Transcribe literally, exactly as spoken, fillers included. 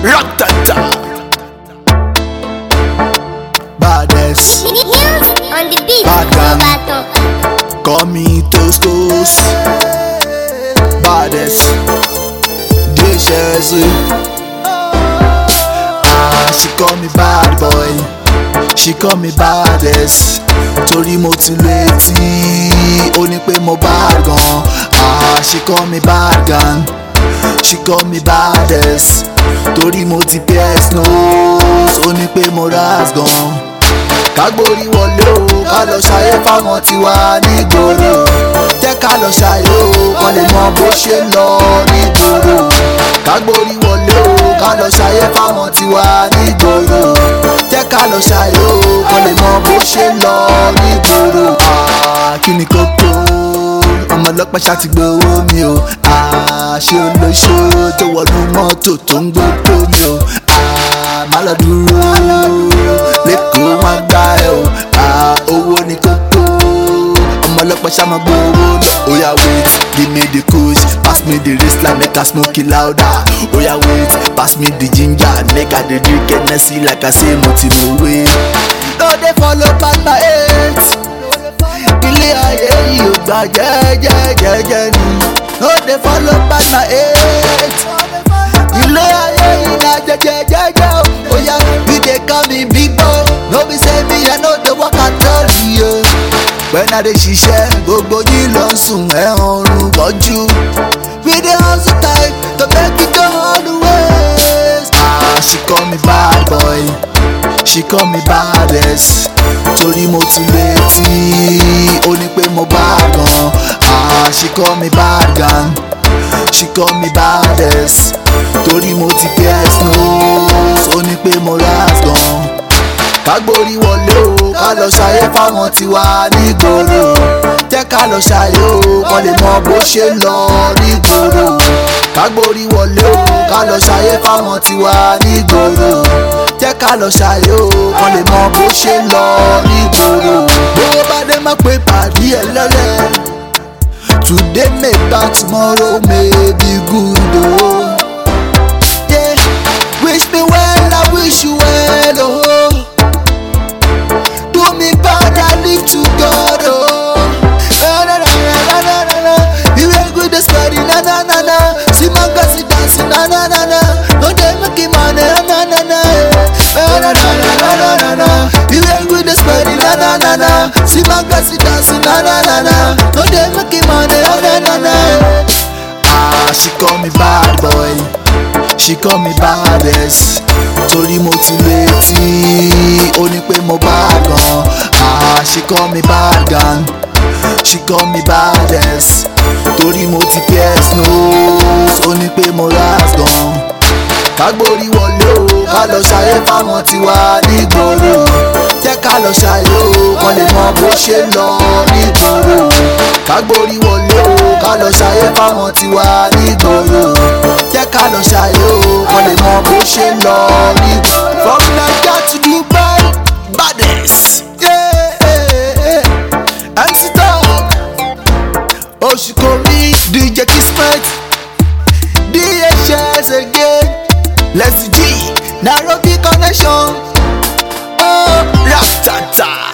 Ratata. Baddest. Music on the beat. Bad gang. Roberto. Call me Toast Toast. Baddest. Dishes. Ah, she call me bad boy. She call me baddest. Torí mo ti létí, ó ní pé mo bad gan. Ah, she call me bad gang. She call me baddest. Torí mo ti pierce nose, ó ní pé mo ras gan. Kágbórí wọlé o, ká lọ ṣayé fáwọn tiwa nígboro. Jẹ́ ká lọ ṣayé o, kán lè mọ bó ṣe ń lọ nígboro. Kágbórí wọlé o, ká lọ ṣayé fáwọn tiwa nígboro. Jẹ́ ká lọ ṣayé o, kán lè mọ bó ṣe ń lọ nígboro. Ah, kí ni kókó? Ọmọ ọlọ́pàá ṣá ti gbowó mi o. Ah, ṣé olóṣó tó wọnú mọ́tò tó ń gbógbó mi o. Ah, má lọ dúró lẹ́kọ̀ọ́ wọn gbá ẹ o. Ah, owó ni kókó. Ọmọ ọlọ́pàá ṣá máa gbowó lọ. Oya wait, give me the kush, pass me the wristline, make I smoke it louder. Oya wait, pass me the ginger, make I dey drink Hennessy like I say mo ti mo wé. No dey follow pass my eight. Ilé ayé yìí ò gbà jẹ́jẹ́jẹ́jẹ́ ni. No dey follow pass my eight. Ilé ayé yìí na jẹ́jẹ́jẹ́jẹ́ o. Oya you dey call me big boy, no be say me I no dey work at all yìí. When I dey ṣiṣẹ́, gbogbo yín lọ sùn ẹ̀ ọ̀run bọ́jú. We dey hustle tight to make it go all the way. Ah, she call me bad boy, she call me baddest. Torí mo ti létí, ó ní pé mo bad gan. Ah, she call me bad gang, she call me baddest. Torí mo ti pierce nose, ó ní pé mo ras gan. Kágbórí wọlé o, ká lọ ṣayé fáwọn tiwa nígboro. Jẹ́ ká lọ ṣayé o, kán lè mọ bó ṣe ń lọ nígboro. Kágbórí wọlé o, ká lọ ṣayé fáwọn tiwa nígboro. Jẹ́ ká lọ ṣayé o, kán lè mọ bó ṣe ń lọ nígboro. Bówó bá dé má pé pàdé ẹ lọ́lẹ̀. Today may bad, tomorrow may be good o. Yeah, wish me well, I wish you well o. Do me bad, I live to God o. Na na na na na na na. You ain't good at study, na na na na. See my girls dancing, na na na na. No dey making money, na na na. Na na na na na na na. You ain't good at study, na na na na. See my girls dancing, na na na na. No dey making money, na na na. Ah, she call me bad boy, she call me baddest. Torí mo ti létí, ó ní pé mo bad gan. Ah, she call me bad gang, she call me baddest. Torí mo ti pierce nose, ó ní pé mo ras gan. Kágbórí wọlé o, ká lọ ṣayé fáwọn tiwa nígboro. Jẹ́ ká lọ ṣayé o, kán lè mọ bó ṣe ń lọ nígboro. Kágbórí wọlé o, ká lọ ṣayé fáwọn tiwa nígboro. Jẹ́ ká lọ ṣayé o, kán lè mọ bó ṣe ń lọ nígboro. From Naija to Dubai, baddest. Yeah, yeah, yeah. M C Talk, Oshikomi, D J Kismet, D H S again. Let's G, Nairobi connection. Oh, Ratata.